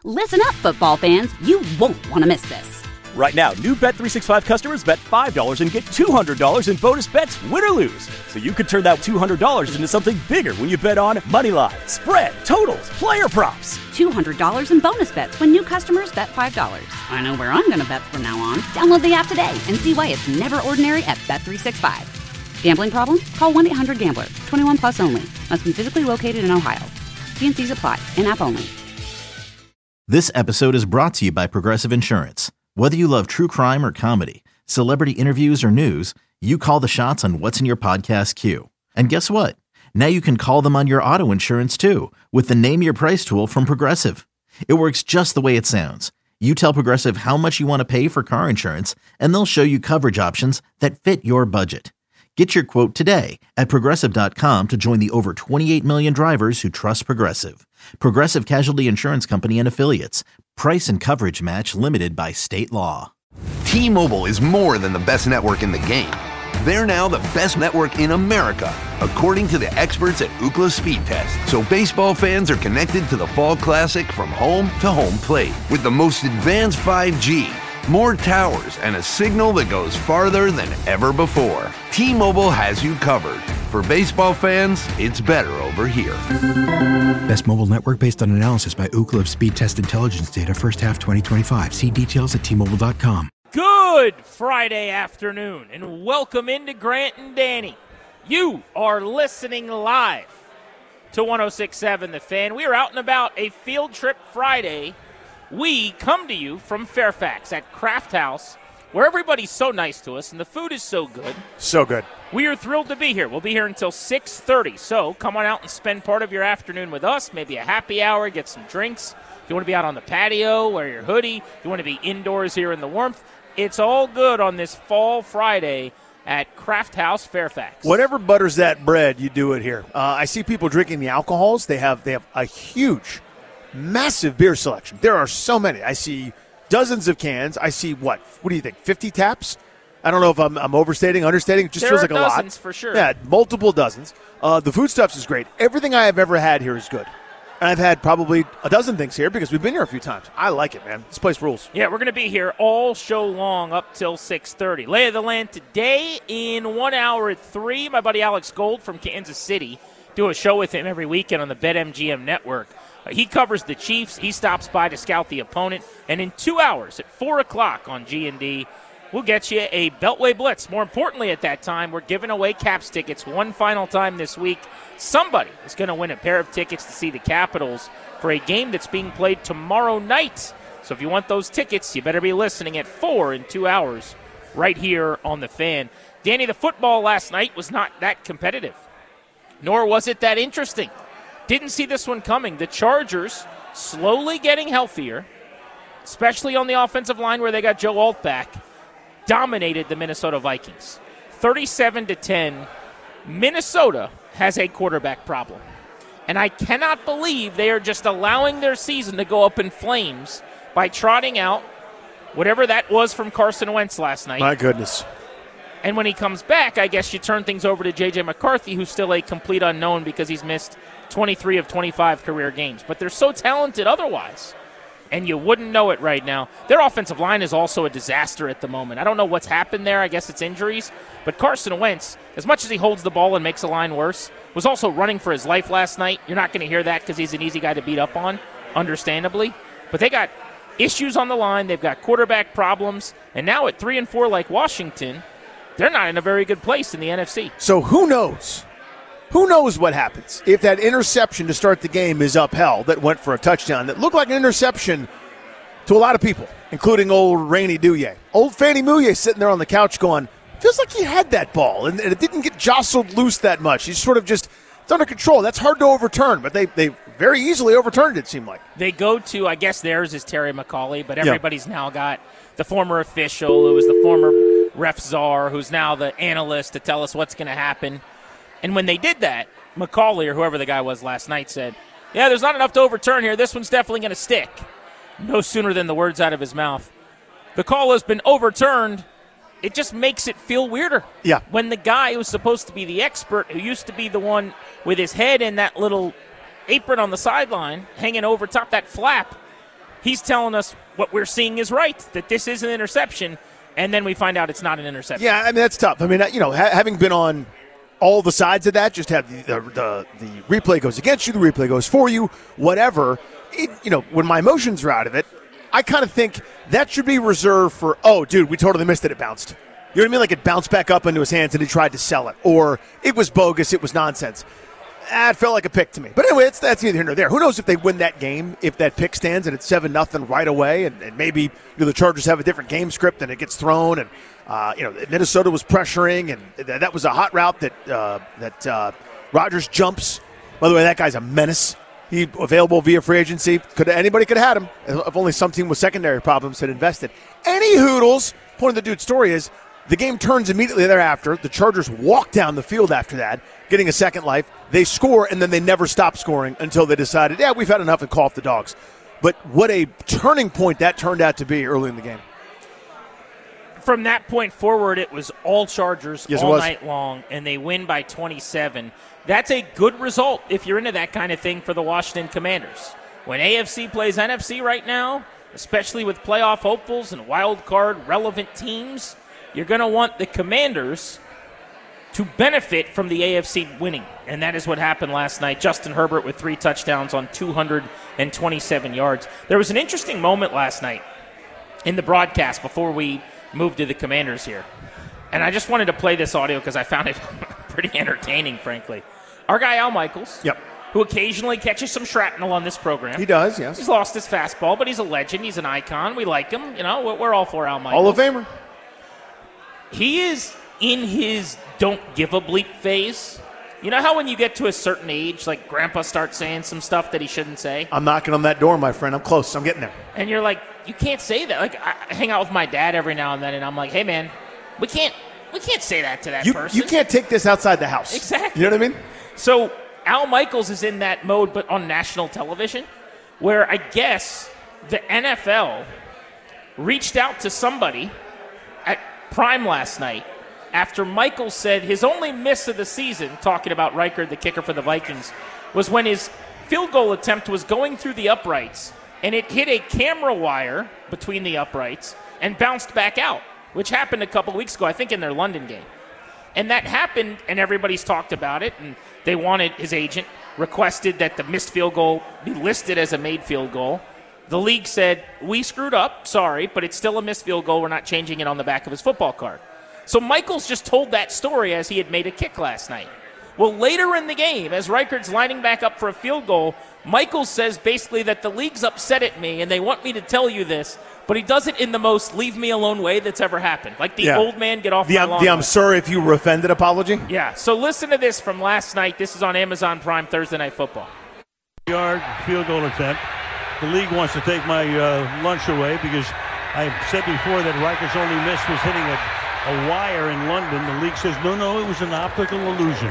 Listen up, football fans. You won't want to miss this. Right now, new Bet365 customers bet $5 and get $200 in bonus bets, win or lose. So you could turn that $200 into something bigger when you bet on money line, spread, totals, player props. $200 in bonus bets when new customers bet $5. I know where I'm going to bet from now on. Download the app today and see why it's never ordinary at Bet365. Gambling problem? Call 1-800-GAMBLER. 21 plus only. Must be physically located in Ohio. T&Cs apply. In-app only. This episode is brought to you by Progressive Insurance. Whether you love true crime or comedy, celebrity interviews or news, you call the shots on what's in your podcast queue. And guess what? Now you can call them on your auto insurance too with the Name Your Price tool from Progressive. It works just the way it sounds. You tell Progressive how much you want to pay for car insurance, and they'll show you coverage options that fit your budget. Get your quote today at Progressive.com to join the over 28 million drivers who trust Progressive. Progressive Casualty Insurance Company and Affiliates. Price and coverage match limited by state law. T-Mobile is more than the best network in the game. They're now the best network in America, according to the experts at Ookla Speed Test. So baseball fans are connected to the Fall Classic from home to home plate with the most advanced 5G, more towers, and a signal that goes farther than ever before. T-Mobile has you covered. For baseball fans, it's better over here. Best mobile network based on analysis by Ookla of Speed Test Intelligence data first half 2025. See details at T-Mobile.com. Good Friday afternoon, and welcome into Grant and Danny. You are listening live to 106.7 The Fan. We are out and about a field trip Friday. We come to you from Fairfax at Craft House, where everybody's so nice to us and the food is so good. So good. We are thrilled to be here. We'll be here until 6:30, so come on out and spend part of your afternoon with us, maybe a happy hour, get some drinks. If you want to be out on the patio, wear your hoodie. If you want to be indoors here in the warmth, it's all good on this fall Friday at Craft House Fairfax. Whatever butters that bread, you do it here. I see people drinking the alcohols. They have a huge, massive beer selection. There are so many. I see dozens of cans. I see what do you think, 50 taps? I don't know if I'm overstating, understating. It just feels like a lot. There are dozens for sure. Yeah, multiple dozens. The food stuff is great. Everything I have ever had here is good. And I've had probably a dozen things here because we've been here a few times. I like it, man. This place rules. Yeah, we're going to be here all show long up till 6:30. Lay of the land today in 1 hour at 3. My buddy Alex Gold from Kansas City. Do a show with him every weekend on the BetMGM network. He covers the Chiefs. He stops by to scout the opponent. And in 2 hours at 4 o'clock on G&D, we'll get you a Beltway Blitz. More importantly at that time, we're giving away Caps tickets one final time this week. Somebody is going to win a pair of tickets to see the Capitals for a game that's being played tomorrow night. So if you want those tickets, you better be listening at 4 in 2 hours right here on The Fan. Danny, the football last night was not that competitive, nor was it that interesting. Didn't see this one coming. The Chargers slowly getting healthier, especially on the offensive line where they got Joe Alt back, dominated the Minnesota Vikings. 37-10. Minnesota has a quarterback problem. And I cannot believe they are just allowing their season to go up in flames by trotting out whatever that was from Carson Wentz last night. My goodness. And when he comes back, I guess you turn things over to J.J. McCarthy, who's still a complete unknown because he's missed 23 of 25 career games. But they're so talented otherwise, and you wouldn't know it right now. Their offensive line is also a disaster at the moment. I don't know what's happened there. I guess it's injuries. But Carson Wentz, as much as he holds the ball and makes the line worse, was also running for his life last night. You're not going to hear that because he's an easy guy to beat up on, understandably. But they got issues on the line. They've got quarterback problems. And now at 3-4 like Washington, they're not in a very good place in the NFC. So who knows? Who knows what happens if that interception to start the game is upheld that went for a touchdown that looked like an interception to a lot of people, including old Rainy Douye. Old Fanny Mouye sitting there on the couch going, feels like he had that ball, and it didn't get jostled loose that much. He's sort of just, it's under control. That's hard to overturn, but they very easily overturned it, it seemed like. They go to, I guess theirs is Terry McAuley, but everybody's now got the former official who was the former ref czar, who's now the analyst to tell us what's going to happen. And when they did that, McCauley, or whoever the guy was last night, said, yeah, there's not enough to overturn here. This one's definitely going to stick. No sooner than the words out of his mouth. The call has been overturned. It just makes it feel weirder. Yeah. When the guy who's supposed to be the expert, who used to be the one with his head in that little apron on the sideline, hanging over top that flap, he's telling us what we're seeing is right, that this is an interception, and then we find out it's not an interception. Yeah, I mean, that's tough. I mean, having been on all the sides of that, just have the replay goes against you, the replay goes for you, whatever. When my emotions are out of it, I kind of think that should be reserved for, oh, dude, we totally missed it, it bounced. You know what I mean? Like it bounced back up into his hands and he tried to sell it. Or it was bogus, it was nonsense. It felt like a pick to me. But anyway, that's neither here nor there. Who knows if they win that game, if that pick stands and it's 7-0 right away, and maybe the Chargers have a different game script and it gets thrown, and Minnesota was pressuring, and that was a hot route that Rodgers jumps. By the way, that guy's a menace. He available via free agency. Anybody could have had him if only some team with secondary problems had invested. Any hoodles. Point of the dude's story is the game turns immediately thereafter. The Chargers walk down the field after that, getting a second life. They score, and then they never stop scoring until they decided, we've had enough and call off the dogs. But what a turning point that turned out to be early in the game. From that point forward, it was all Chargers all night long, and they win by 27. That's a good result if you're into that kind of thing for the Washington Commanders. When AFC plays NFC right now, especially with playoff hopefuls and wild card relevant teams, you're going to want the Commanders to benefit from the AFC winning. And that is what happened last night. Justin Herbert with 3 touchdowns on 227 yards. There was an interesting moment last night in the broadcast before we moved to the Commanders here. And I just wanted to play this audio because I found it pretty entertaining, frankly. Our guy Al Michaels, who occasionally catches some shrapnel on this program. He does, yes. He's lost his fastball, but he's a legend. He's an icon. We like him. We're all for Al Michaels. Hall of Famer. He is in his don't give a bleep phase. You know how when you get to a certain age, like Grandpa starts saying some stuff that he shouldn't say? I'm knocking on that door, my friend. I'm close. I'm getting there. And you're like, you can't say that. Like, I hang out with my dad every now and then, and I'm like, hey, man, we can't say that to that person. You can't take this outside the house. Exactly. You know what I mean? So Al Michaels is in that mode, but on national television, where I guess the NFL reached out to somebody at Prime last night after Michaels said his only miss of the season, talking about Reichard, the kicker for the Vikings, was when his field goal attempt was going through the uprights, and it hit a camera wire between the uprights and bounced back out, which happened a couple weeks ago, I think in their London game. And that happened, and everybody's talked about it, and they wanted, his agent requested that the missed field goal be listed as a made field goal. The league said, we screwed up, sorry, but it's still a missed field goal. We're not changing it on the back of his football card. So Michaels just told that story as he had made a kick last night. Well, later in the game, as Reichard's lining back up for a field goal, Michaels says basically that the league's upset at me and they want me to tell you this, but he does it in the most leave me alone way that's ever happened. Like the old man get off my lawn. I'm sorry if you were offended apology? Yeah, so listen to this from last night. This is on Amazon Prime Thursday Night Football. Yard field goal attempt. The league wants to take my lunch away because I said before that Reichard's only miss was hitting a wire in London. The league says, no, it was an optical illusion.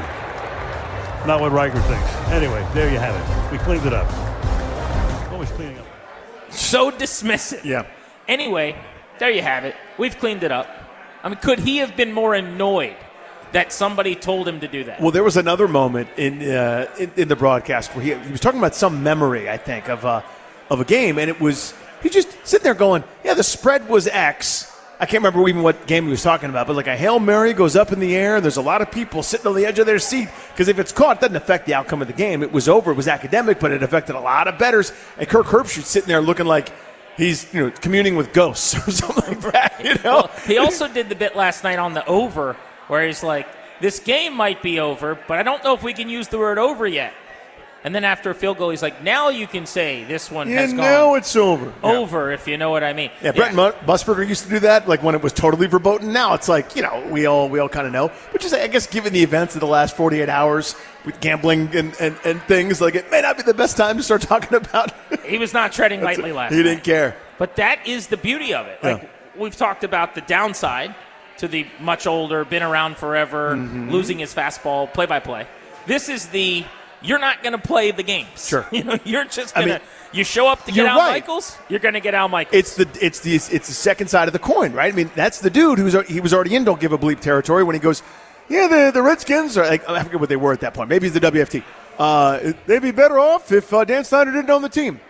Not what Reichard thinks. Anyway, there you have it. We cleaned it up. Always cleaning up. So dismissive. Yeah. Anyway, there you have it. We've cleaned it up. I mean, could he have been more annoyed that somebody told him to do that? Well, there was another moment in the broadcast where he was talking about some memory, I think, of a game, and it was he just sitting there going, yeah, the spread was X. I can't remember even what game he was talking about, but like a Hail Mary goes up in the air, and there's a lot of people sitting on the edge of their seat because if it's caught, it doesn't affect the outcome of the game. It was over. It was academic, but it affected a lot of bettors. And Kirk Herbstreit's sitting there looking like he's communing with ghosts or something like that. Well, he also did the bit last night on the over where he's like, this game might be over, but I don't know if we can use the word over yet. And then after a field goal, he's like, now you can say this one has gone. Now it's over. Over, if you know what I mean. Yeah, Brent Musburger used to do that, like when it was totally verboten. Now it's like, we all kind of know. But just, I guess, given the events of the last 48 hours with gambling and things, like it may not be the best time to start talking about. He was not treading lightly last night. He didn't care. But that is the beauty of it. Like we've talked about the downside to the much older, been around forever, losing his fastball, play-by-play. This is the... You're not going to play the games. Sure. You're just going to. You show up to get Al Michaels. You're going to get Al Michaels. It's the second side of the coin, right? I mean, that's the dude he was already in don't give a bleep territory when he goes, yeah, the Redskins are like, I forget what they were at that point. Maybe it's the WFT. They'd be better off if Dan Snyder didn't own the team.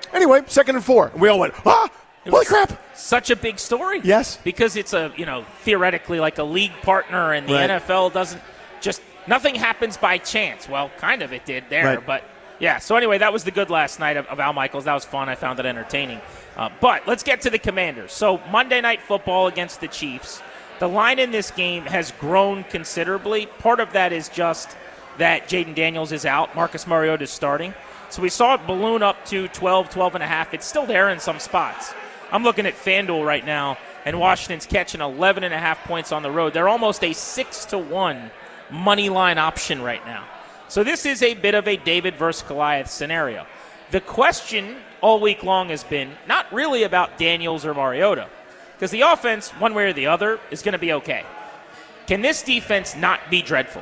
Anyway, 2nd and 4. And we all went, holy crap. Such a big story. Yes. Because it's theoretically like a league partner, and the NFL doesn't nothing happens by chance. Well, kind of it did there, but yeah. So anyway, that was the good last night of Al Michaels. That was fun. I found it entertaining. But let's get to the Commanders. So Monday Night Football against the Chiefs. The line in this game has grown considerably. Part of that is just that Jaden Daniels is out. Marcus Mariota is starting. So we saw it balloon up to 12, 12.5. It's still there in some spots. I'm looking at FanDuel right now, and Washington's catching 11.5 points on the road. They're almost a 6-1 money line option right now. So this is a bit of a David versus Goliath scenario. The question all week long has been not really about Daniels or Mariota, because the offense, one way or the other, is going to be okay. Can this defense not be dreadful?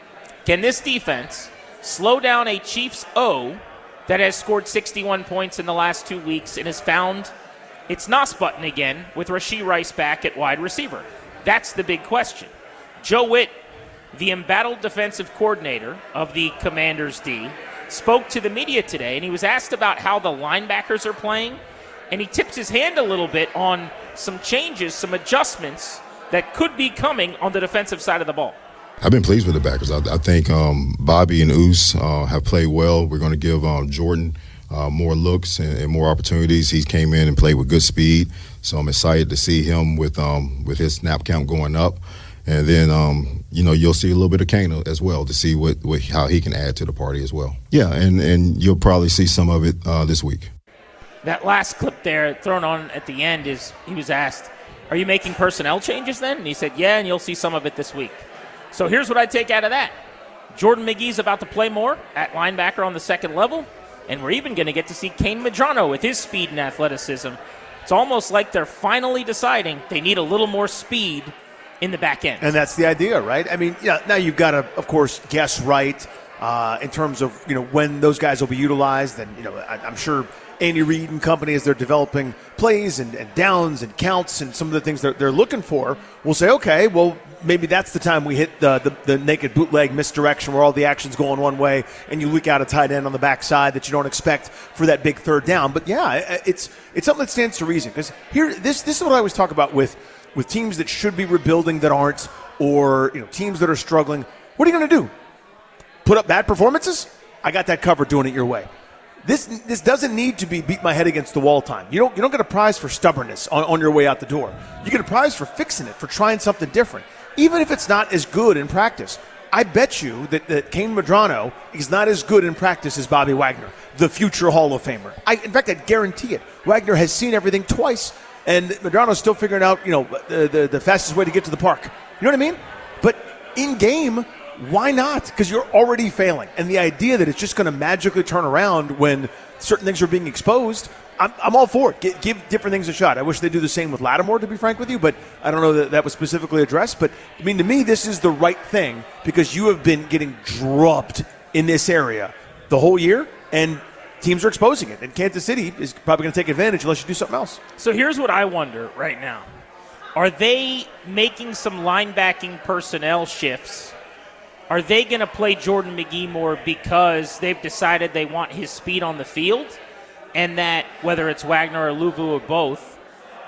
Can this defense slow down a Chiefs O that has scored 61 points in the last 2 weeks and has found its NOS button again with Rashee Rice back at wide receiver? That's the big question. Joe Witt, the embattled defensive coordinator of the Commanders D, spoke to the media today, and he was asked about how the linebackers are playing, and he tipped his hand a little bit on some changes, some adjustments that could be coming on the defensive side of the ball. I've been pleased with the backers. I think Bobby and Oos have played well. We're going to give Jordan more looks and more opportunities. He came in and played with good speed, so I'm excited to see him with his snap count going up. And then, you'll see a little bit of Kane as well to see how he can add to the party as well. Yeah, and you'll probably see some of it this week. That last clip there thrown on at the end is he was asked, are you making personnel changes then? And he said, yeah, and you'll see some of it this week. So here's what I take out of that. Jordan McGee's about to play more at linebacker on the second level, and we're even going to get to see Kane Medrano with his speed and athleticism. It's almost like they're finally deciding they need a little more speed in the back end. And that's the idea, right? I mean, now you've got to, of course, guess right in terms of, when those guys will be utilized. And, I'm sure Andy Reid and company, as they're developing plays and downs and counts and some of the things that they're looking for, will say, okay, well, maybe that's the time we hit the naked bootleg misdirection where all the action's going one way and you leak out a tight end on the backside that you don't expect for that big third down. But, yeah, it's something that stands to reason. Because here, this is what I always talk about with teams that should be rebuilding that aren't, or teams that are struggling. What are you going to do? Put up bad performances? I got that covered doing it your way. This doesn't need to be beat my head against the wall time. You don't get a prize for stubbornness on your way out the door. You get a prize for fixing it, for trying something different, even if it's not as good in practice. I bet you that Kane Medrano is not as good in practice as Bobby Wagner, the future Hall of Famer. In fact, I'd guarantee it. Wagner has seen everything twice, and Medrano's still figuring out, the fastest way to get to the park. You know what I mean? But in game, why not? Because you're already failing. And the idea that it's just going to magically turn around when certain things are being exposed, I'm all for it. Give different things a shot. I wish they'd do the same with Lattimore, to be frank with you, but I don't know that was specifically addressed. But, to me, this is the right thing because you have been getting drubbed in this area the whole year, and teams are exposing it. And Kansas City is probably going to take advantage unless you do something else. So here's what I wonder right now. Are they making some linebacking personnel shifts? Are they going to play Jordan McGee more because they've decided they want his speed on the field and that whether it's Wagner or Luvu or both,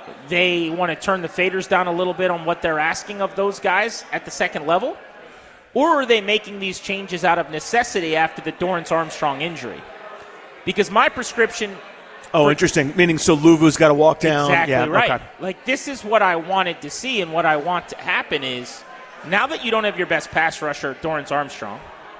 they want to turn the faders down a little bit on what they're asking of those guys at the second level? Or are they making these changes out of necessity after the Dorrance Armstrong injury? Because my prescription... interesting. Meaning so Luvu's got to walk down. Exactly right. Okay. Like, this is what I wanted to see, and what I want to happen is, now that you don't have your best pass rusher, Dorrance Armstrong,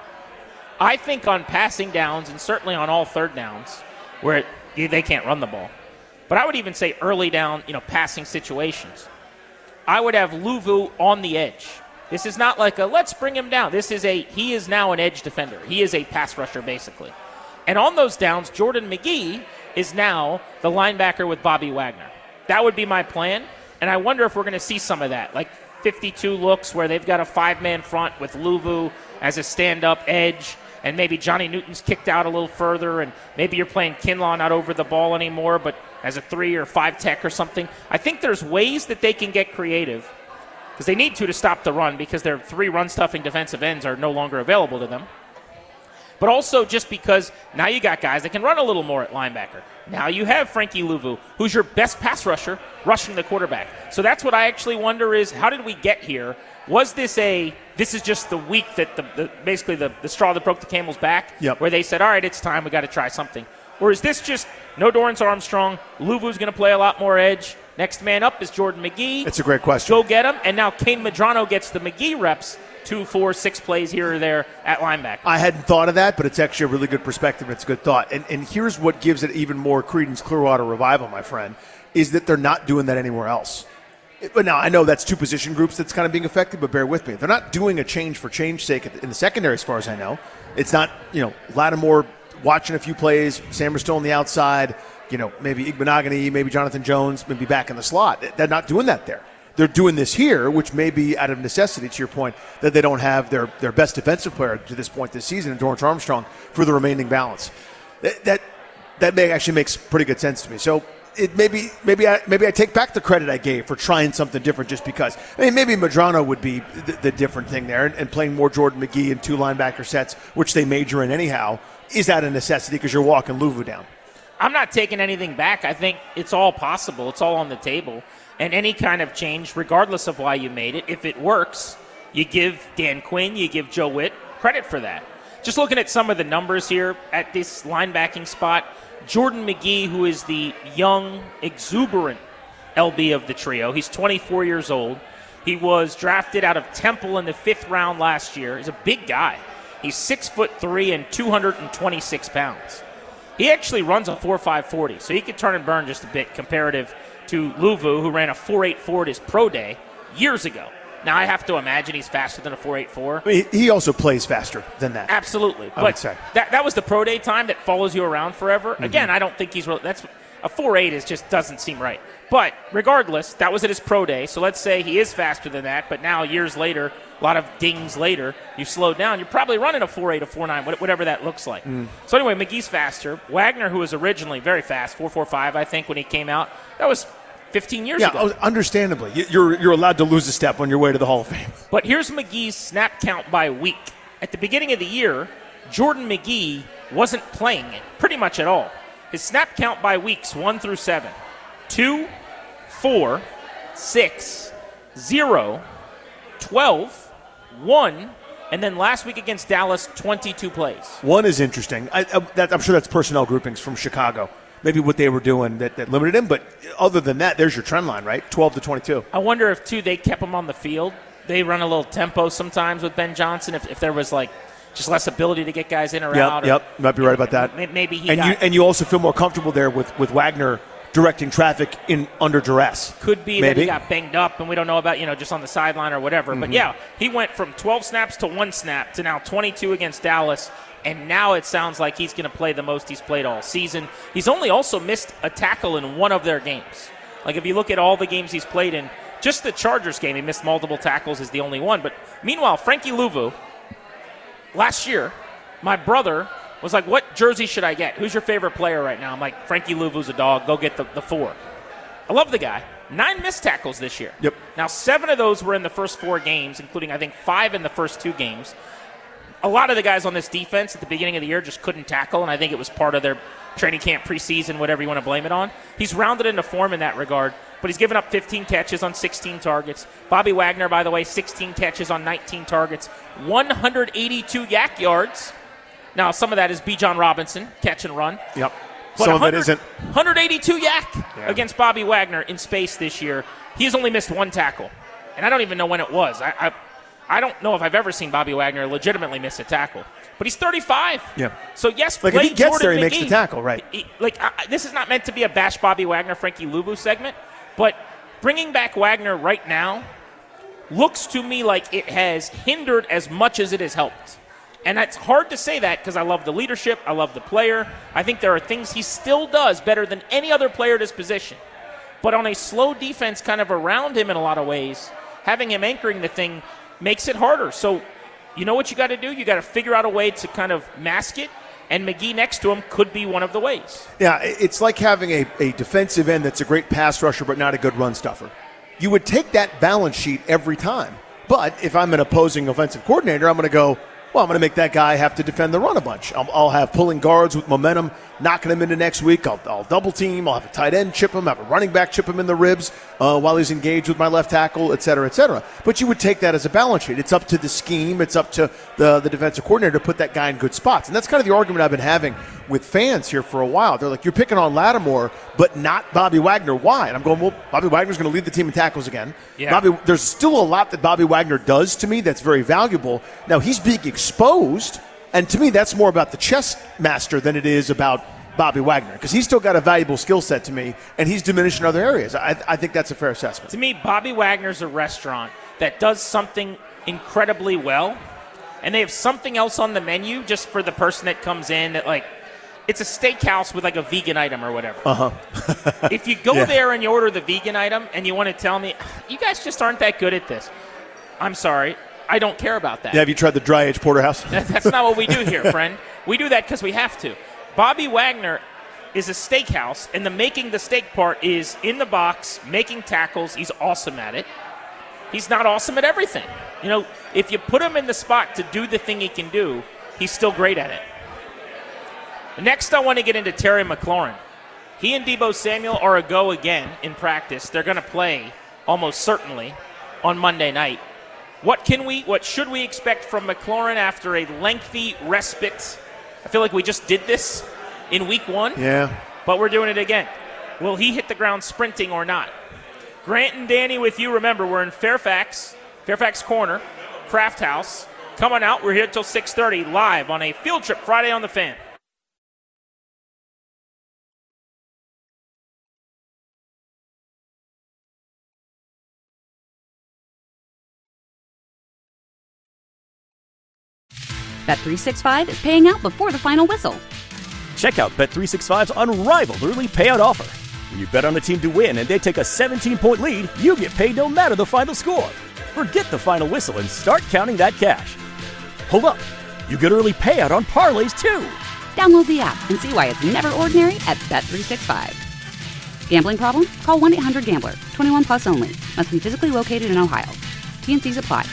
I think on passing downs and certainly on all third downs where they can't run the ball, but I would even say early down, passing situations, I would have Luvu on the edge. This is not like let's bring him down. He is now an edge defender. He is a pass rusher, basically. And on those downs, Jordan McGee is now the linebacker with Bobby Wagner. That would be my plan, and I wonder if we're going to see some of that, like 52 looks where they've got a five-man front with Luvu as a stand-up edge, and maybe Johnny Newton's kicked out a little further, and maybe you're playing Kinlaw not over the ball anymore, but as a 3 or 5 tech or something. I think there's ways that they can get creative because they need to stop the run because their 3 run-stuffing defensive ends are no longer available to them. but also just because now you got guys that can run a little more at linebacker. Now you have Frankie Louvu, who's your best pass rusher, rushing the quarterback. So that's what I actually wonder is, how did we get here? Was this this is just the week that basically the straw that broke the camel's back, where they said, all right, it's time, we got to try something? Or is this just no Dorrance Armstrong, Louvu's going to play a lot more edge, next man up is Jordan McGee. It's a great question. Go get him, and now Kane Medrano gets the McGee reps, 2, 4, 6 plays here or there at linebacker. I hadn't thought of that, but it's actually a really good perspective. It's a good thought. And here's what gives it even more credence, Clearwater Revival, my friend, is that they're not doing that anywhere else. But now I know that's two position groups that's kind of being affected, but bear with me. They're not doing a change for change sake in the secondary, as far as I know. It's not, Lattimore watching a few plays, Sanders still on the outside, maybe Igbenogany, maybe Jonathan Jones, maybe back in the slot. They're not doing that there. They're doing this here, which may be out of necessity, to your point, that they don't have their best defensive player to this point this season, Dorrance Armstrong, for the remaining balance. That actually makes pretty good sense to me. So maybe I take back the credit I gave for trying something different just because. Maybe Medrano would be the different thing there, and playing more Jordan McGee in 2 linebacker sets, which they major in anyhow, is that a necessity because you're walking Louvu down? I'm not taking anything back. I think it's all possible. It's all on the table. And any kind of change, regardless of why you made it, if it works, you give Dan Quinn, you give Joe Witt credit for that. Just looking at some of the numbers here at this linebacking spot, Jordan McGee, who is the young, exuberant LB of the trio, he's 24 years old. He was drafted out of Temple in the 5th round last year. He's a big guy. He's 6'3" and 226 pounds. He actually runs a 4.5 40, so he could turn and burn just a bit comparative to Louvu, who ran a 4.84 at his pro day years ago. Now, I have to imagine he's faster than a 4.84. He also plays faster than that. Absolutely. I would say. That was the pro day time that follows you around forever. Mm-hmm. Again, I don't think that's a 4.8 just doesn't seem right. But regardless, that was at his pro day. So let's say he is faster than that. But now, years later, a lot of dings later, you slowed down. You're probably running a 4.8, a 4.9, whatever that looks like. So anyway, McGee's faster. Wagner, who was originally very fast, 4.45, I think, when he came out, that was 15 years ago. Yeah, understandably. You're allowed to lose a step on your way to the Hall of Fame. But here's McGee's snap count by week. At the beginning of the year, Jordan McGee wasn't playing it pretty much at all. His snap count by weeks 1 through 7. 2, 4, 6, 0, 12, 1, and then last week against Dallas, 22 plays. 1 is interesting. I'm sure that's personnel groupings from Chicago. Maybe what they were doing that limited him, but other than that, there's your trend line, right? 12 to 22. I wonder if, too, they kept him on the field. They run a little tempo sometimes with Ben Johnson if there was, just less ability to get guys in or out. Yep, might be right about that. Maybe you also feel more comfortable there with Wagner directing traffic in under duress. Could be that he got banged up and we don't know about, just on the sideline or whatever. Mm-hmm. But, yeah, he went from 12 snaps to 1 snap to now 22 against Dallas. And now it sounds like he's going to play the most he's played all season. He's only also missed a tackle in one of their games. If you look at all the games he's played in, just the Chargers game, he missed multiple tackles is the only one. But meanwhile, Frankie Louvu, last year, my brother was like, what jersey should I get? Who's your favorite player right now? I'm like, Frankie Louvu's a dog. Go get the 4. I love the guy. 9 missed tackles this year. Yep. Now, 7 of those were in the first 4 games, including, I think, 5 in the first 2 games. A lot of the guys on this defense at the beginning of the year just couldn't tackle, and I think it was part of their training camp preseason, whatever you want to blame it on. He's rounded into form in that regard, but he's given up 15 catches on 16 targets. Bobby Wagner, by the way, 16 catches on 19 targets, 182 yak yards. Now, some of that is Bijan Robinson, catch and run. Yep. But some of it isn't. 182 yak against Bobby Wagner in space this year. He has only missed 1 tackle, and I don't even know when it was. I don't know if I've ever seen Bobby Wagner legitimately miss a tackle. But he's 35. Yeah. So, yes, if he gets Jordan there, he McGee, makes the tackle, right. This is not meant to be a Bash Bobby Wagner, Frankie Louvu segment, but bringing back Wagner right now looks to me like it has hindered as much as it has helped. And it's hard to say that because I love the leadership. I love the player. I think there are things he still does better than any other player at his position. But on a slow defense kind of around him in a lot of ways, having him anchoring the thing makes it harder. So you know what you got to do? You got to figure out a way to kind of mask it, and McGee next to him could be one of the ways. Yeah, it's like having a defensive end that's a great pass rusher but not a good run stuffer. You would take that balance sheet every time. But if I'm an opposing offensive coordinator, I'm going to go, Well, I'm going to make that guy have to defend the run a bunch. I'll have pulling guards with momentum, knocking him into next week. I'll double team. I'll have a tight end chip him, have a running back chip him in the ribs while he's engaged with my left tackle, et cetera, et cetera. But you would take that as a balance sheet. It's up to the scheme. It's up to the defensive coordinator to put that guy in good spots. And that's kind of the argument I've been having with fans here for a while. They're like, you're picking on Lattimore, but not Bobby Wagner. Why? And I'm going, well, Bobby Wagner's going to lead the team in tackles again. Yeah. There's still a lot that Bobby Wagner does to me that's very valuable. Now, he's being exposed, and to me, that's more about the chess master than it is about Bobby Wagner, because he's still got a valuable skill set to me, and he's diminished in other areas. I think that's a fair assessment. To me, Bobby Wagner's a restaurant that does something incredibly well, and they have something else on the menu just for the person that comes in that, like, it's a steakhouse with like a vegan item or whatever. If you go there and you order the vegan item and you want to tell me, you guys just aren't that good at this, I'm sorry, I don't care about that. Yeah, have you tried the dry-aged porterhouse? That's not what we do here, friend. We do that because we have to. Bobby Wagner is a steakhouse, and the making the steak part is in the box, making tackles. He's awesome at it. He's not awesome at everything. You know, if you put him in the spot to do the thing he can do, he's still great at it. Next, I want to get into Terry McLaurin. He and Deebo Samuel are a go again in practice. They're going to play almost certainly on Monday night. What should we expect from McLaurin after a lengthy respite? I feel like we just did this in week 1. Yeah. But we're doing it again. Will he hit the ground sprinting or not? Grant and Danny with you. Remember, we're in Fairfax Corner, Kraft House. Come on out. We're here till 6:30 live on a Field Trip Friday on the Fan. Bet365 is paying out before the final whistle. Check out Bet365's unrivaled early payout offer. When you bet on a team to win and they take a 17-point lead, you get paid no matter the final score. Forget the final whistle and start counting that cash. Hold up. You get early payout on parlays, too. Download the app and see why it's never ordinary at Bet365. Gambling problem? Call 1-800-GAMBLER. 21 plus only. Must be physically located in Ohio. T&Cs apply.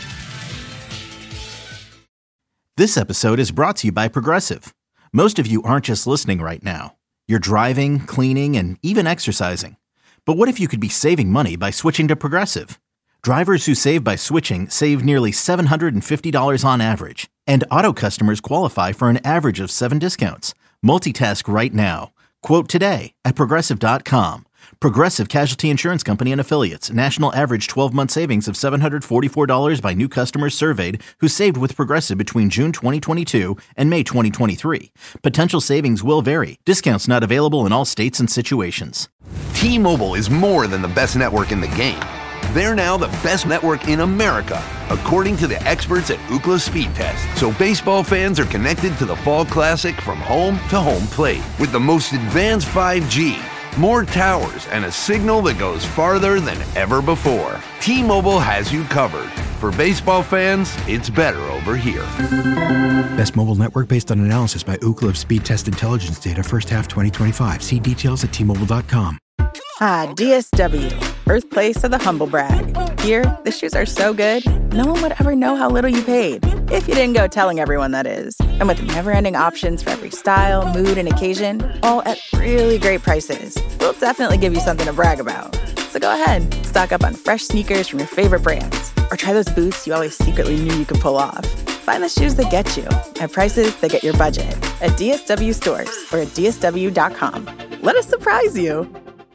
This episode is brought to you by Progressive. Most of you aren't just listening right now. You're driving, cleaning, and even exercising. But what if you could be saving money by switching to Progressive? Drivers who save by switching save nearly $750 on average. And auto customers qualify for an average of 7 discounts. Multitask right now. Quote today at Progressive.com. Progressive Casualty Insurance Company and Affiliates. National average 12-month savings of $744 by new customers surveyed who saved with Progressive between June 2022 and May 2023. Potential savings will vary. Discounts not available in all states and situations. T-Mobile is more than the best network in the game. They're now the best network in America, according to the experts at Ookla Speed Test. So baseball fans are connected to the Fall Classic from home to home plate with the most advanced 5G, more towers, and a signal that goes farther than ever before. T-Mobile has you covered. For baseball fans, it's better over here. Best mobile network based on analysis by Ookla Speed Test Intelligence data first half 2025. See details at T-Mobile.com. Ah, DSW, birthplace of the humble brag. Here, the shoes are so good, no one would ever know how little you paid. If you didn't go telling everyone, that is. And with never-ending options for every style, mood, and occasion, all at really great prices, we'll definitely give you something to brag about. So go ahead, stock up on fresh sneakers from your favorite brands, or try those boots you always secretly knew you could pull off. Find the shoes that get you at prices that get your budget at DSW stores or at DSW.com. Let us surprise you.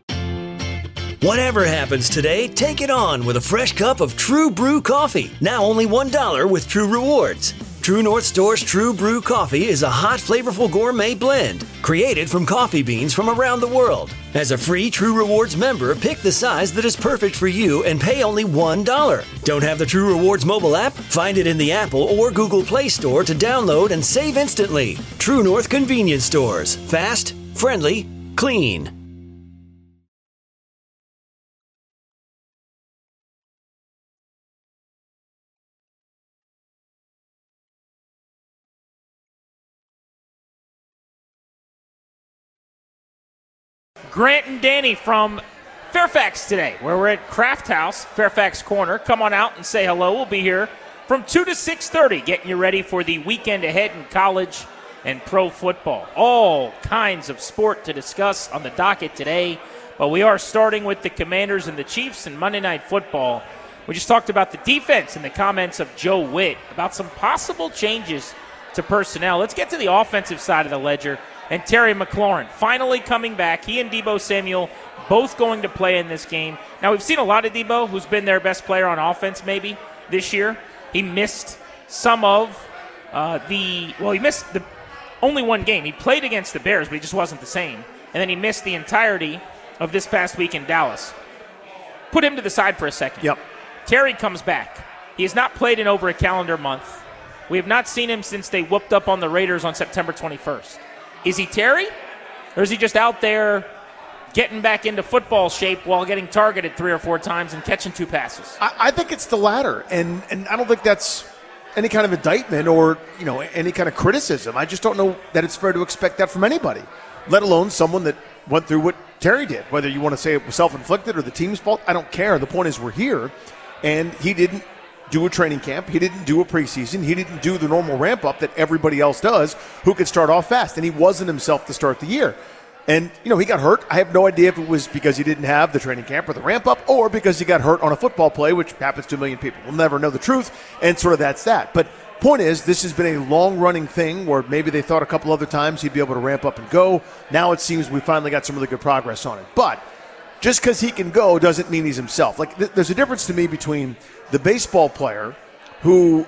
Whatever happens today, take it on with a fresh cup of True Brew coffee. Now only $1 with True Rewards. True North Store's True Brew coffee is a hot, flavorful gourmet blend created from coffee beans from around the world. As a free True Rewards member, pick the size that is perfect for you and pay only $1. Don't have the True Rewards mobile app? Find it in the Apple or Google Play Store to download and save instantly. True North Convenience Stores. Fast, friendly, clean. Grant and Danny from Fairfax today, where we're at Kraft House, Fairfax Corner. Come on out and say hello. We'll be here from 2 to 6:30, getting you ready for the weekend ahead in college and pro football. All kinds of sport to discuss on the docket today. But we are starting with the Commanders and the Chiefs and Monday Night Football. We just talked about the defense and the comments of Joe Witt about some possible changes to personnel. Let's get to the offensive side of the ledger. And Terry McLaurin finally coming back. He and Deebo Samuel both going to play in this game. Now, we've seen a lot of Deebo, who's been their best player on offense maybe this year. He missed some of he missed the only one game. He played against the Bears, but he just wasn't the same. And then he missed the entirety of this past week in Dallas. Put him to the side for a second. Yep. Terry comes back. He has not played in over a calendar month. We have not seen him since they whooped up on the Raiders on September 21st. Is he Terry? Or is he just out there getting back into football shape while getting targeted 3 or 4 times and catching 2 passes? I think it's the latter. And I don't think that's any kind of indictment or, any kind of criticism. I just don't know that it's fair to expect that from anybody, let alone someone that went through what Terry did. Whether you want to say it was self-inflicted or the team's fault, I don't care. The point is we're here, and he didn't do a training camp. He didn't do a preseason. He didn't do the normal ramp-up that everybody else does who could start off fast, and he wasn't himself to start the year. And, he got hurt. I have no idea if it was because he didn't have the training camp or the ramp-up or because he got hurt on a football play, which happens to a million people. We'll never know the truth, and sort of that's that. But point is, this has been a long-running thing where maybe they thought a couple other times he'd be able to ramp up and go. Now it seems we finally got some really good progress on it. But just because he can go doesn't mean he's himself. Like, there's a difference to me between the baseball player who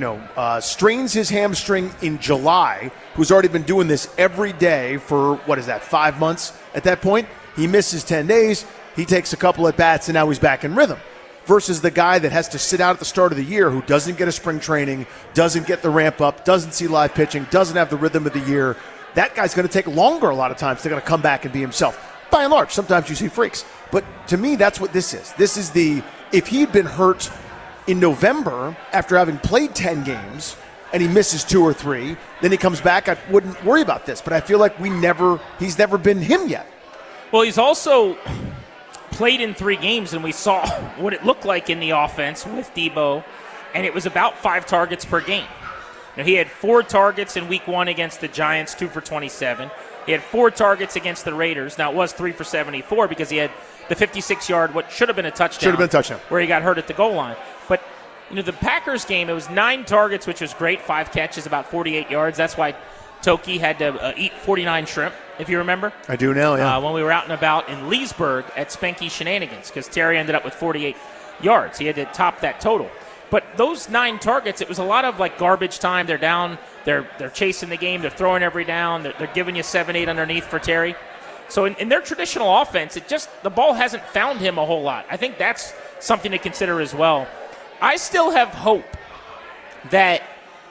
strains his hamstring in July, who's already been doing this every day for, 5 months at that point? He misses 10 days, he takes a couple at bats, and now he's back in rhythm. Versus the guy that has to sit out at the start of the year who doesn't get a spring training, doesn't get the ramp up, doesn't see live pitching, doesn't have the rhythm of the year. That guy's going to take longer a lot of times. They're going to come back and be himself. By and large, sometimes you see freaks. But to me, that's what this is. This is if he'd been hurt in November after having played 10 games and he misses 2 or 3, then he comes back, I wouldn't worry about this. But I feel like he's never been him yet. Well, he's also played in 3 games, and we saw what it looked like in the offense with Deebo, and it was about 5 targets per game. Now, he had 4 targets in week 1 against the Giants, 2 for 27. He had 4 targets against the Raiders. Now, it was 3 for 74 because he had the 56-yard, what should have been a touchdown. Where he got hurt at the goal line. But, the Packers game, it was 9 targets, which was great, 5 catches, about 48 yards. That's why Toki had to eat 49 shrimp, if you remember. I do now, yeah. When we were out and about in Leesburg at Spanky Shenanigans, because Terry ended up with 48 yards. He had to top that total. But those 9 targets, it was a lot of garbage time. They're down, they're chasing the game, they're throwing every down, they're giving you 7-8 underneath for Terry. So in their traditional offense, the ball hasn't found him a whole lot. I think that's something to consider as well. I still have hope that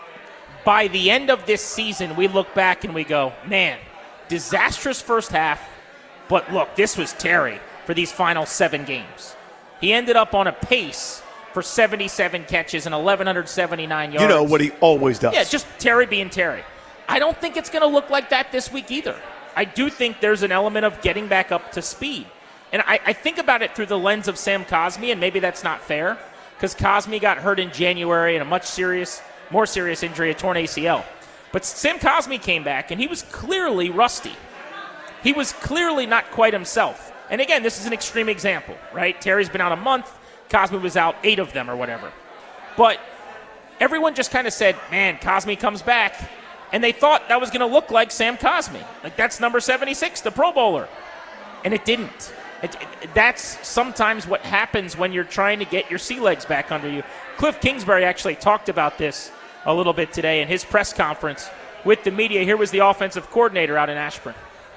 by the end of this season, we look back and we go, man, disastrous first half, but look, this was Terry for these final 7 games. He ended up on a pace for 77 catches and 1,179 yards. You know what he always does. Yeah, just Terry being Terry. I don't think it's going to look like that this week either. I do think there's an element of getting back up to speed. And I think about it through the lens of Sam Cosmi, and maybe that's not fair, because Cosmi got hurt in January in a more serious injury, a torn ACL. But Sam Cosmi came back, and he was clearly rusty. He was clearly not quite himself. And again, this is an extreme example, right? Terry's been out a month. Cosmi was out 8 of them or whatever. But everyone just kind of said, man, Cosmi comes back. And they thought that was going to look like Sam Cosmi. That's number 76, the Pro Bowler. And it didn't. That's sometimes what happens when you're trying to get your sea legs back under you. Cliff Kingsbury actually talked about this a little bit today in his press conference with the media. Here was the offensive coordinator out in Ashburn.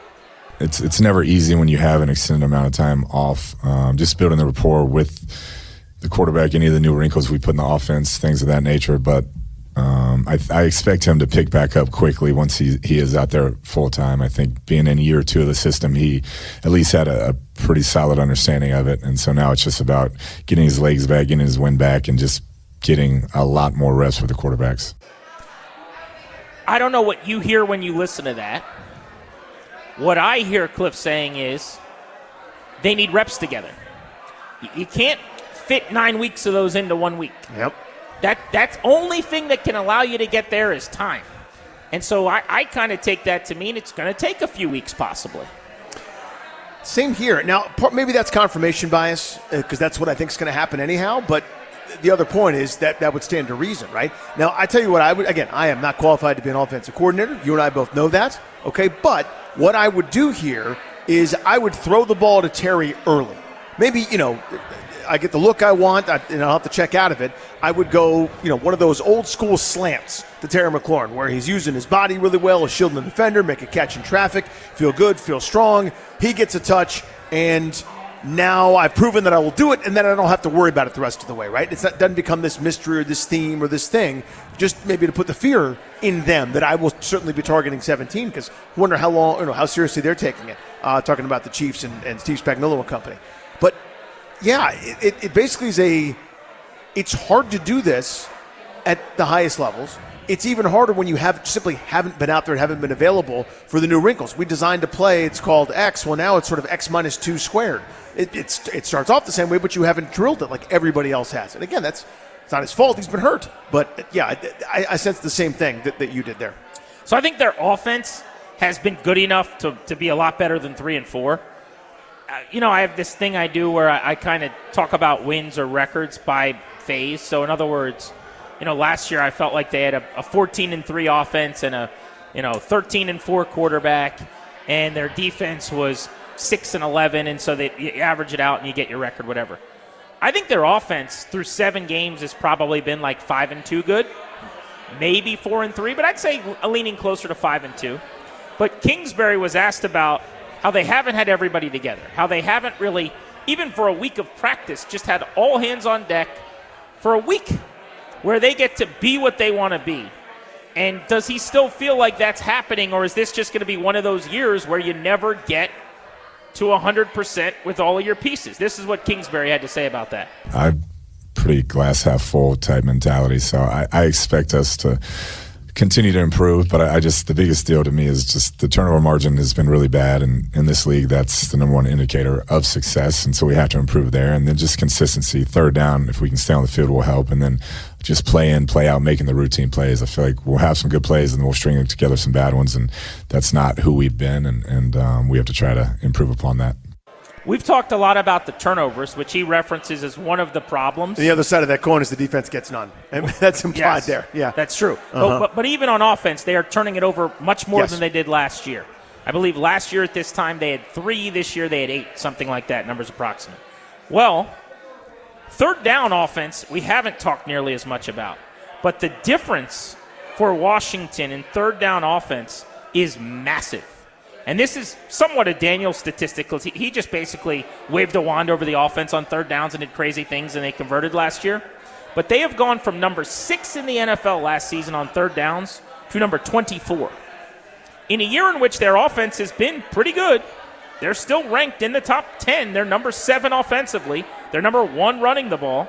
It's never easy when you have an extended amount of time off. Just building the rapport with the quarterback, any of the new wrinkles we put in the offense, things of that nature. But I expect him to pick back up quickly once he is out there full time. I think being in year 2 of the system, he at least had a pretty solid understanding of it. And so now it's just about getting his legs back, getting his wind back, and just getting a lot more reps for the quarterbacks. I don't know what you hear when you listen to that. What I hear Cliff saying is they need reps together. You can't fit 9 weeks of those into 1 week. Yep. That's only thing that can allow you to get there is time. And so I kind of take that to mean it's going to take a few weeks possibly. Same here. Now, maybe that's confirmation bias because that's what I think is going to happen anyhow. But the other point is that would stand to reason, right? Now, I tell you what I would, again, I am not qualified to be an offensive coordinator. You and I both know that, okay? But what I would do here is I would throw the ball to Terry early. Maybe, I get the look I want, and I'll have to check out of it. I would go, one of those old school slants to Terry McLaurin where he's using his body really well, is shielding the defender, make a catch in traffic, feel good, feel strong. He gets a touch, and now I've proven that I will do it, and then I don't have to worry about it the rest of the way, right? It doesn't become this mystery or this theme or this thing, just maybe to put the fear in them that I will certainly be targeting 17 because I wonder how long, how seriously they're taking it, talking about the Chiefs and Steve Spagnuolo and company. But, yeah, it basically is it's hard to do this at the highest levels. It's even harder when you simply haven't been out there and haven't been available for the new wrinkles. We designed a play, it's called X. Well, now it's sort of X minus 2 squared. It starts off the same way, but you haven't drilled it like everybody else has. And again, it's not his fault. He's been hurt. But, yeah, I sense the same thing that you did there. So I think their offense has been good enough to be a lot better than 3 and 4. I have this thing I do where I kind of talk about wins or records by phase. So, in other words, last year I felt like they had a 14-3 offense and a 13-4 quarterback, and their defense was 6-11, and so you average it out and you get your record, whatever. I think their offense through 7 games has probably been like 5-2 good, maybe 4-3, but I'd say leaning closer to 5-2. But Kingsbury was asked about how they haven't had everybody together, how they haven't really, even for a week of practice, just had all hands on deck for a week where they get to be what they want to be. And does he still feel like that's happening, or is this just going to be one of those years where you never get to 100% with all of your pieces? This is what Kingsbury had to say about that. I'm pretty glass half full type mentality, so I expect us to continue to improve, but the biggest deal to me is just the turnover margin has been really bad, and in this league, that's the number one indicator of success, and so we have to improve there. And then just consistency, third down, if we can stay on the field, will help, and then just play in, play out, making the routine plays. I feel like we'll have some good plays, and then we'll string together some bad ones, and that's not who we've been, and we have to try to improve upon that. We've talked a lot about the turnovers, which he references as one of the problems. The other side of that coin is the defense gets none. And that's implied there. Yeah, that's true. But even on offense, they are turning it over much more than they did last year. I believe last year at this time they had 3. This year they had 8, something like that. Numbers approximate. Well, third down offense we haven't talked nearly as much about. But the difference for Washington in third down offense is massive. And this is somewhat a Daniel statistic because he just basically waved a wand over the offense on third downs and did crazy things, and they converted last year. But they have gone from number 6 in the NFL last season on third downs to number 24. In a year in which their offense has been pretty good, they're still ranked in the top 10. They're number 7 offensively. They're number 1 running the ball.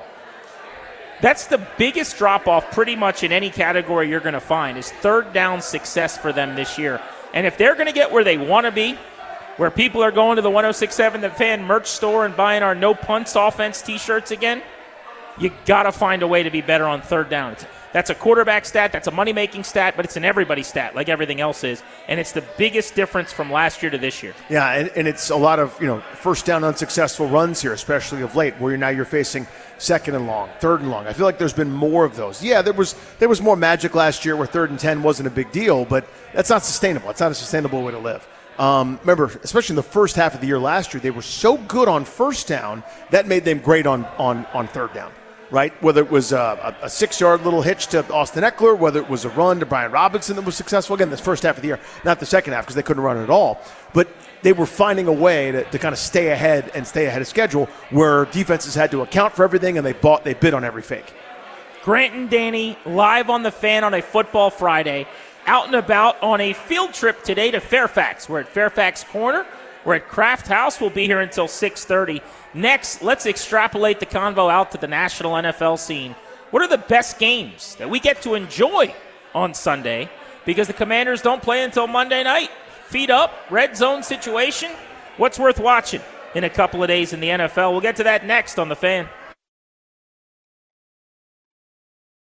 That's the biggest drop-off pretty much in any category you're going to find is third down success for them this year. And if they're going to get where they want to be, where people are going to the 106.7 The Fan merch store and buying our No Punts Offense T-shirts again, you got to find a way to be better on third down. That's a quarterback stat, that's a money-making stat, but it's an everybody stat like everything else is. And it's the biggest difference from last year to this year. Yeah, and it's a lot of first down unsuccessful runs here, especially of late, where you're facing second and long, third and long. I feel like there's been more of those. Yeah, there was more magic last year where 3rd and 10 wasn't a big deal, but that's not sustainable. It's not a sustainable way to live. Remember, especially in the first half of the year last year, they were so good on first down that made them great on third down, right? Whether it was a 6-yard little hitch to Austin Eckler, whether it was a run to Brian Robinson that was successful. Again, this first half of the year, not the second half because they couldn't run it at all. But they were finding a way to kind of stay ahead of schedule where defenses had to account for everything and they bid on every fake. Grant and Danny live on The Fan on a Football Friday, out and about on a field trip today to Fairfax. We're at Fairfax Corner. We're at Kraft House. We'll be here until 6:30. Next, let's extrapolate the convo out to the national NFL scene. What are the best games that we get to enjoy on Sunday? Because the Commanders don't play until Monday night. Feet up, red zone situation. What's worth watching in a couple of days in the NFL? We'll get to that next on The Fan.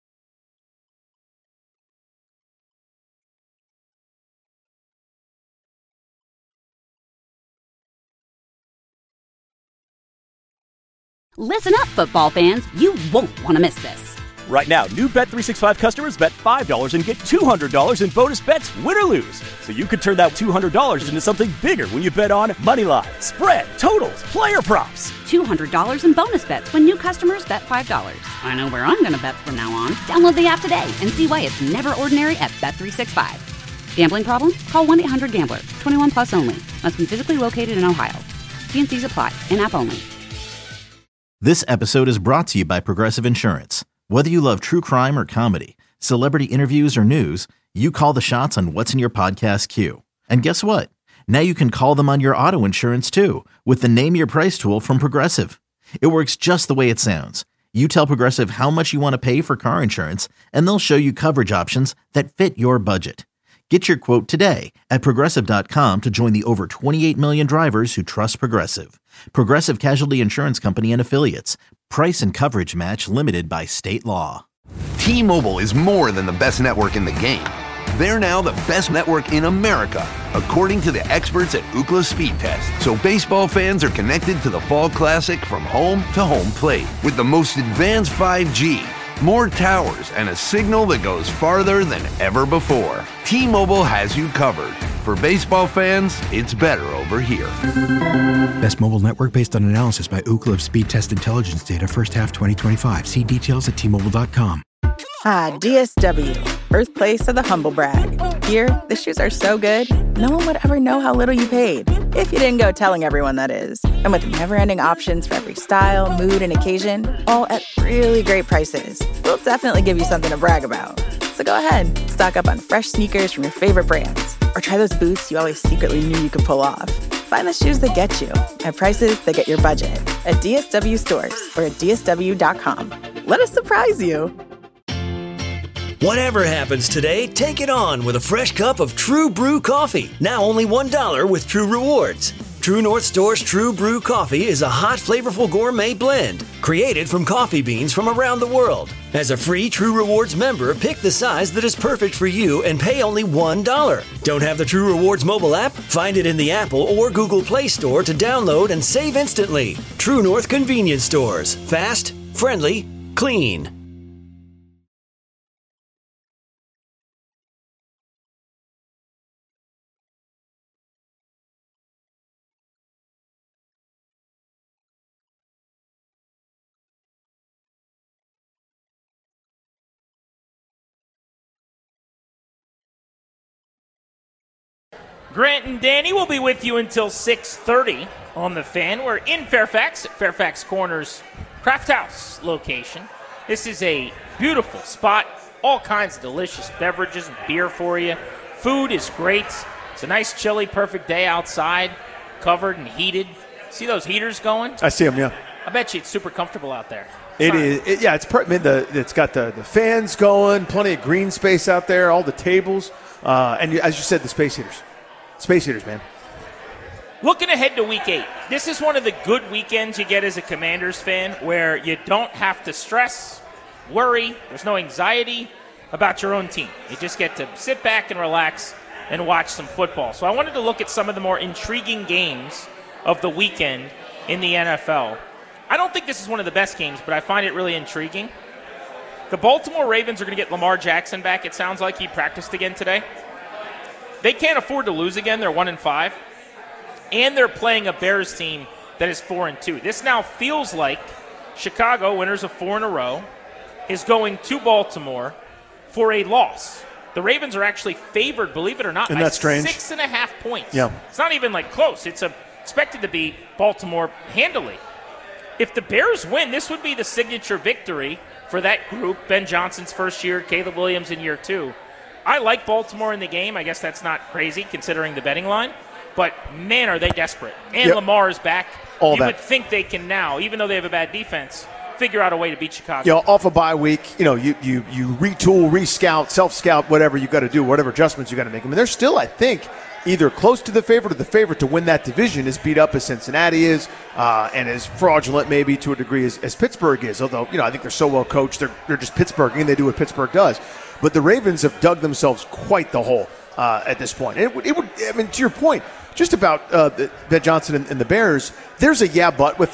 Listen up, football fans. You won't want to miss this. Right now, new Bet365 customers bet $5 and get $200 in bonus bets, win or lose. So you could turn that $200 into something bigger when you bet on Moneyline, spread, totals, player props. $200 in bonus bets when new customers bet $5. I know where I'm going to bet from now on. Download the app today and see why it's never ordinary at Bet365. Gambling problem? Call 1-800-GAMBLER. 21 plus only. Must be physically located in Ohio. T&Cs apply. In-app only. This episode is brought to you by Progressive Insurance. Whether you love true crime or comedy, celebrity interviews or news, you call the shots on what's in your podcast queue. And guess what? Now you can call them on your auto insurance too with the Name Your Price tool from Progressive. It works just the way it sounds. You tell Progressive how much you want to pay for car insurance, and they'll show you coverage options that fit your budget. Get your quote today at Progressive.com to join the over 28 million drivers who trust Progressive. Progressive Casualty Insurance Company and Affiliates. Price and coverage match limited by state law. T-Mobile is more than the best network in the game. They're now the best network in America, according to the experts at Ookla Speed Test. So baseball fans are connected to the Fall Classic from home to home plate with the most advanced 5G, more towers, and a signal that goes farther than ever before. T-Mobile has you covered. For baseball fans, it's better over here. Best mobile network based on analysis by Ookla Speed Test Intelligence data first half 2025. See details at T-Mobile.com. DSW, birthplace of the humble brag. Here, the shoes are so good, no one would ever know how little you paid. If you didn't go telling everyone, that is. And with never-ending options for every style, mood, and occasion, all at really great prices, we'll definitely give you something to brag about. So go ahead, stock up on fresh sneakers from your favorite brands, or try those boots you always secretly knew you could pull off. Find the shoes that get you at prices that get your budget at DSW stores or at DSW.com. Let us surprise you. Whatever happens today, take it on with a fresh cup of True Brew coffee. Now only $1 with True Rewards. True North Store's True Brew coffee is a hot, flavorful gourmet blend created from coffee beans from around the world. As a free True Rewards member, pick the size that is perfect for you and pay only $1. Don't have the True Rewards mobile app? Find it in the Apple or Google Play Store to download and save instantly. True North Convenience Stores. Fast, friendly, clean. Grant and Danny will be with you until 6:30 on The Fan. We're in Fairfax at Fairfax Corners Craft House location. This is a beautiful spot. All kinds of delicious beverages and beer for you. Food is great. It's a nice, chilly, perfect day outside, covered and heated. See those heaters going? I see them, yeah. I bet you it's super comfortable out there. It is. It's got the fans going, plenty of green space out there, all the tables, and as you said, the space heaters. Space heaters, man. Looking ahead to Week 8, this is one of the good weekends you get as a Commanders fan where you don't have to stress, worry, there's no anxiety about your own team. You just get to sit back and relax and watch some football. So I wanted to look at some of the more intriguing games of the weekend in the NFL. I don't think this is one of the best games, but I find it really intriguing. The Baltimore Ravens are going to get Lamar Jackson back. It sounds like he practiced again today. They can't afford to lose again. They're 1-5. And they're playing a Bears team that is 4-2. This now feels like Chicago, winners of 4 in a row, is going to Baltimore for a loss. The Ravens are actually favored, believe it or not, by 6.5 points. Yeah. It's not even like close. It's expected to be Baltimore handily. If the Bears win, this would be the signature victory for that group. Ben Johnson's first year, Caleb Williams in year 2. I like Baltimore in the game. I guess that's not crazy considering the betting line. But, man, are they desperate. And Lamar is back. You would think they can now, even though they have a bad defense, figure out a way to beat Chicago. Off a bye week, you retool, rescout, self-scout, whatever you got to do, whatever adjustments you got to make. I mean, they're still, I think, either close to the favorite or the favorite to win that division, as beat up as Cincinnati is, and as fraudulent maybe to a degree as Pittsburgh is. Although, I think they're so well coached, they're just Pittsburgh, and they do what Pittsburgh does. But the Ravens have dug themselves quite the hole at this point. And it would, to your point, just about Ben Johnson and the Bears, there's a but with them.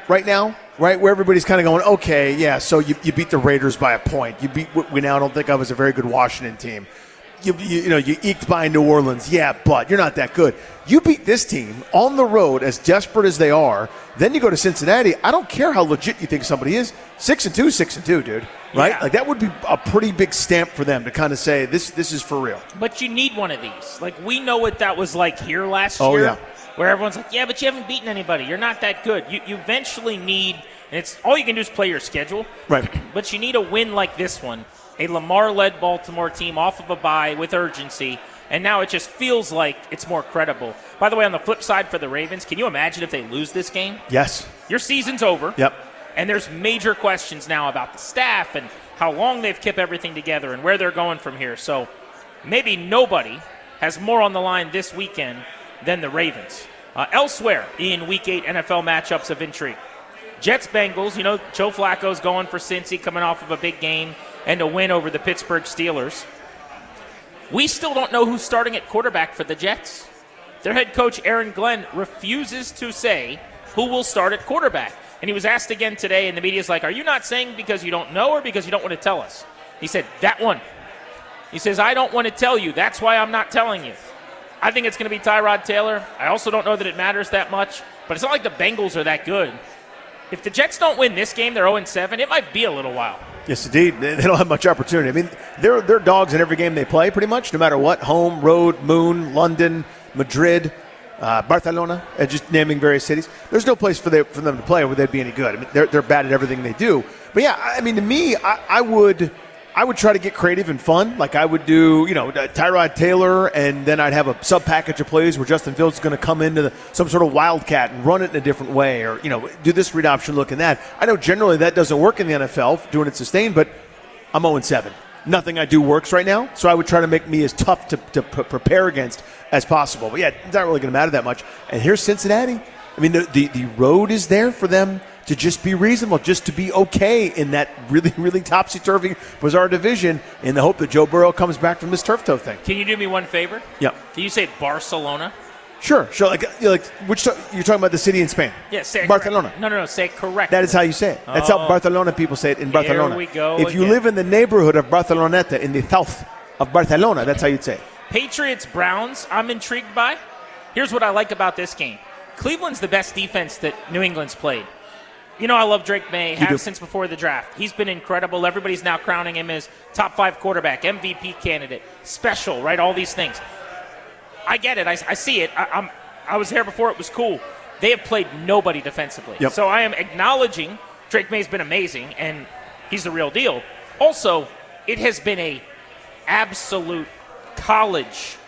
right now, right, where everybody's kind of going, okay, yeah, so you beat the Raiders by a point. You beat what we now don't think of as a very good Washington team. You eked by New Orleans, yeah, but you're not that good. You beat this team on the road, as desperate as they are. Then you go to Cincinnati. I don't care how legit you think somebody is. 6-2, dude. Right? Yeah. Like, that would be a pretty big stamp for them to kind of say this is for real. But you need one of these. Like, we know what that was like here last Oh, year. yeah. Where everyone's like, yeah, but you haven't beaten anybody. You're not that good. You eventually need, and it's all you can do is play your schedule. Right. But you need a win like this one, a Lamar-led Baltimore team off of a bye with urgency, and now it just feels like it's more credible. By the way, on the flip side for the Ravens, can you imagine if they lose this game? Yes. Your season's over. Yep. And there's major questions now about the staff and how long they've kept everything together and where they're going from here. So maybe nobody has more on the line this weekend than the Ravens. Elsewhere in Week 8 NFL matchups of intrigue. Jets-Bengals, Joe Flacco's going for Cincy, coming off of a big game and a win over the Pittsburgh Steelers. We still don't know who's starting at quarterback for the Jets. Their head coach, Aaron Glenn, refuses to say who will start at quarterback. And he was asked again today, and the media's like, are you not saying because you don't know or because you don't want to tell us? He said, that one. He says, I don't want to tell you. That's why I'm not telling you. I think it's going to be Tyrod Taylor. I also don't know that it matters that much, but it's not like the Bengals are that good. If the Jets don't win this game, they're 0-7, it might be a little while. Yes, indeed. They don't have much opportunity. I mean, they're dogs in every game they play, pretty much, no matter what. Home, road, moon, London, Madrid, Barcelona, just naming various cities. There's no place for them to play where they'd be any good. I mean, they're bad at everything they do. But yeah, I mean, to me, I would try to get creative and fun. Like I would do, Tyrod Taylor, and then I'd have a sub package of plays where Justin Fields is going to come into some sort of wildcat and run it in a different way, or do this read option look and that. I know generally that doesn't work in the NFL, doing it sustained, but I'm 0-7. Nothing I do works right now, so I would try to make me as tough to prepare against as possible. But yeah, it's not really going to matter that much. And here's Cincinnati. I mean, the road is there for them to just be reasonable, just to be okay in that really, really topsy-turvy, bizarre division in the hope that Joe Burrow comes back from this turf toe thing. Can you do me one favor? Yeah. Can you say Barcelona? Sure. Like which you're talking about the city in Spain? Yeah, say it Barcelona. Correct. No, say it correctly. That is how you say it. That's how Barcelona people say it in Barcelona. Here we go If you again. live in the neighborhood of Barceloneta, in the south of Barcelona, that's how you'd say it. Patriots-Browns, I'm intrigued by. Here's what I like about this game. Cleveland's the best defense that New England's played. I love Drake May, have since before the draft. He's been incredible. Everybody's now crowning him as top 5 quarterback, MVP candidate, special, right? All these things. I get it. I see it. I was there before. It was cool. They have played nobody defensively. Yep. So I am acknowledging Drake May's been amazing, and he's the real deal. Also, it has been a absolute college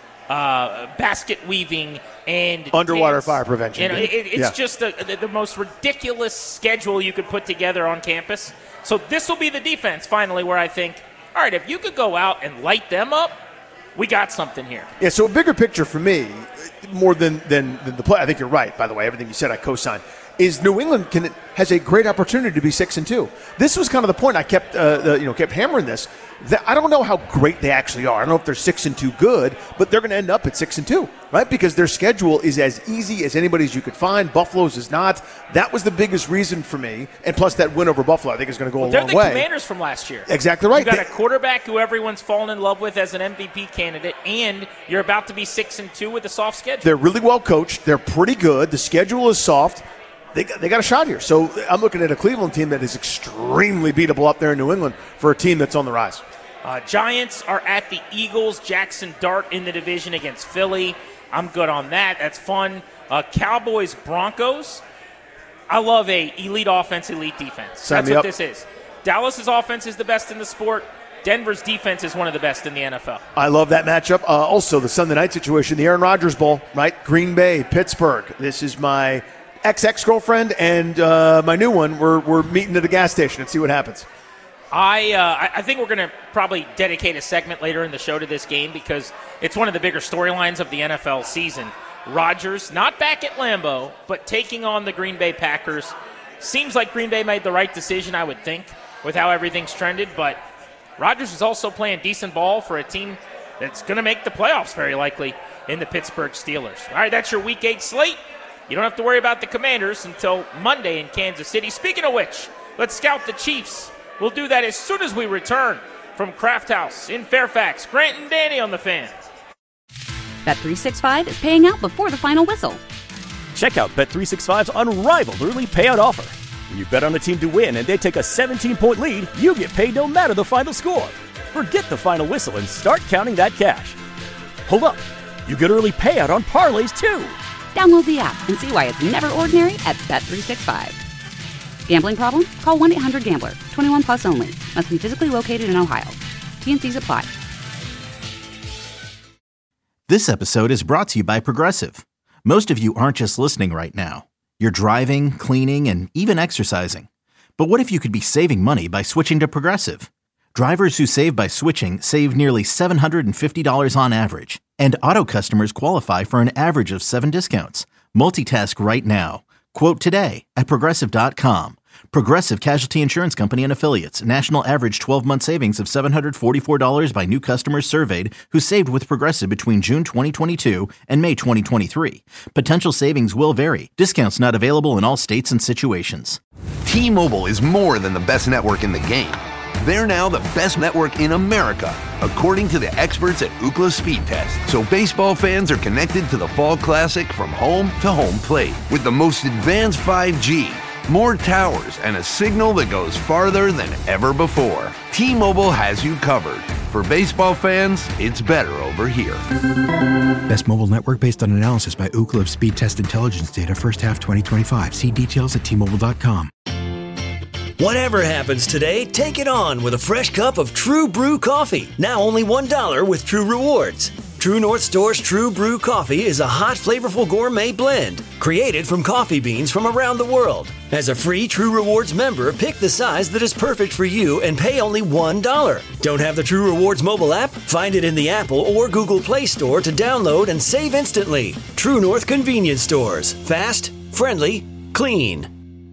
basket weaving and underwater fire prevention. It's just the most ridiculous schedule you could put together on campus. So this will be the defense finally where I think, all right, if you could go out and light them up, we got something here. Yeah, so a bigger picture for me, more than the play, I think you're right, by the way, everything you said I co-sign, is New England has a great opportunity to be 6-2. This was kind of the point I kept hammering this. I don't know how great they actually are. I don't know if they're 6-2 good, but they're going to end up at 6-2, right? Because their schedule is as easy as anybody's you could find. Buffalo's is not. That was the biggest reason for me, and plus that win over Buffalo, I think is going to go a long way. They're the Commanders from last year. Exactly right. You got a quarterback who everyone's fallen in love with as an MVP candidate, and you're about to be 6-2 with a soft schedule. They're really well coached. They're pretty good. The schedule is soft. They got a shot here. So I'm looking at a Cleveland team that is extremely beatable up there in New England for a team that's on the rise. Giants are at the Eagles. Jackson Dart in the division against Philly. I'm good on that. That's fun. Cowboys, Broncos. I love a elite offense, elite defense. That's what this is. Dallas's offense is the best in the sport. Denver's defense is one of the best in the NFL. I love that matchup. Also, the Sunday night situation, the Aaron Rodgers Bowl, right? Green Bay, Pittsburgh. This is my ex-girlfriend and my new one. We're meeting at a gas station and see what happens. I think we're going to probably dedicate a segment later in the show to this game because it's one of the bigger storylines of the NFL season. Rodgers, not back at Lambeau, but taking on the Green Bay Packers. Seems like Green Bay made the right decision, I would think, with how everything's trended, but Rodgers is also playing decent ball for a team that's going to make the playoffs very likely in the Pittsburgh Steelers. All right, that's your Week 8 slate. You don't have to worry about the Commanders until Monday in Kansas City. Speaking of which, let's scout the Chiefs. We'll do that as soon as we return from Kraft House in Fairfax. Grant and Danny on the Fan. Bet365 is paying out before the final whistle. Check out Bet365's unrivaled early payout offer. When you bet on a team to win and they take a 17-point lead, you get paid no matter the final score. Forget the final whistle and start counting that cash. Hold up. You get early payout on parlays, too. Download the app and see why it's never ordinary at Bet365. Gambling problem? Call 1-800-GAMBLER. 21 plus only. Must be physically located in Ohio. T&Cs apply. This episode is brought to you by Progressive. Most of you aren't just listening right now. You're driving, cleaning, and even exercising. But what if you could be saving money by switching to Progressive? Drivers who save by switching save nearly $750 on average. And auto customers qualify for an average of 7 discounts. Multitask right now. Quote today at Progressive.com. Progressive Casualty Insurance Company and Affiliates. National average 12-month savings of $744 by new customers surveyed who saved with Progressive between June 2022 and May 2023. Potential savings will vary. Discounts not available in all states and situations. T-Mobile is more than the best network in the game. They're now the best network in America, according to the experts at Ookla Speed Test. So baseball fans are connected to the Fall Classic from home to home plate with the most advanced 5G, more towers, and a signal that goes farther than ever before. T-Mobile has you covered. For baseball fans, it's better over here. Best mobile network based on analysis by Ookla of Speed Test Intelligence data first half 2025. See details at T-Mobile.com. Whatever happens today, take it on with a fresh cup of True Brew coffee. Now only $1 with True Rewards. True North Store's True Brew coffee is a hot, flavorful gourmet blend created from coffee beans from around the world. As a free True Rewards member, pick the size that is perfect for you and pay only $1. Don't have the True Rewards mobile app? Find it in the Apple or Google Play Store to download and save instantly. True North Convenience Stores. Fast, friendly, clean.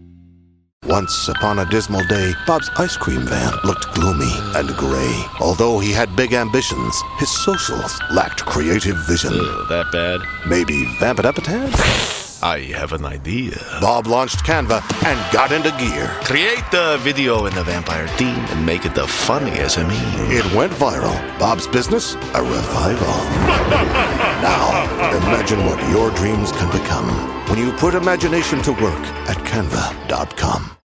Once upon a dismal day, Bob's ice cream van looked gloomy and gray. Although he had big ambitions, his socials lacked creative vision. That bad? Maybe vamp it up a tad? I have an idea. Bob launched Canva and got into gear. Create the video in the vampire theme and make it the funniest of me. It went viral. Bob's business, a revival. Now, imagine what your dreams can become when you put imagination to work at Canva.com.